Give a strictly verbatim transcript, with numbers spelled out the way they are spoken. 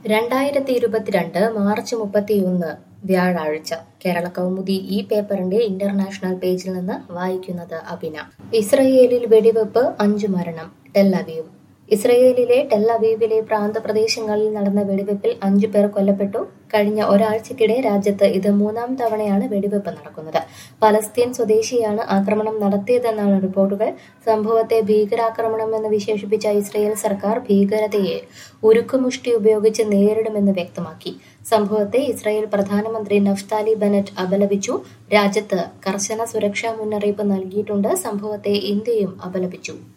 രണ്ടായിരത്തി ഇരുപത്തിരണ്ട് മാർച്ച് മുപ്പത്തിയൊന്ന് വ്യാഴാഴ്ച കേരള കൗമുദി ഈ പേപ്പറിന്റെ ഇന്റർനാഷണൽ പേജിൽ നിന്ന് വായിക്കുന്നത് അഭിന. ഇസ്രയേലിൽ വെടിവെപ്പ്, അഞ്ചു മരണം. Tel Aviv. ഇസ്രയേലിലെ ടെൽ അവീവിലെ പ്രാന്തപ്രദേശങ്ങളിൽ നടന്ന വെടിവെപ്പിൽ അഞ്ചു പേർ കൊല്ലപ്പെട്ടു. കഴിഞ്ഞ ഒരാഴ്ചക്കിടെ രാജ്യത്ത് ഇത് മൂന്നാം തവണയാണ് വെടിവെപ്പ് നടക്കുന്നത്. പലസ്തീൻ സ്വദേശിയാണ് ആക്രമണം നടത്തിയതെന്നാണ് റിപ്പോർട്ടുകൾ. സംഭവത്തെ ഭീകരാക്രമണമെന്ന് വിശേഷിപ്പിച്ച ഇസ്രയേൽ സർക്കാർ ഭീകരതയെ ഉരുക്കുമുഷ്ടി ഉപയോഗിച്ച് നേരിടുമെന്ന് വ്യക്തമാക്കി. സംഭവത്തെ ഇസ്രയേൽ പ്രധാനമന്ത്രി നഫ്താലി ബെനറ്റ് അപലപിച്ചു. രാജ്യത്ത് കർശന സുരക്ഷാ മുന്നറിയിപ്പ് നൽകിയിട്ടുണ്ട്. സംഭവത്തെ ഇന്ത്യയും അപലപിച്ചു.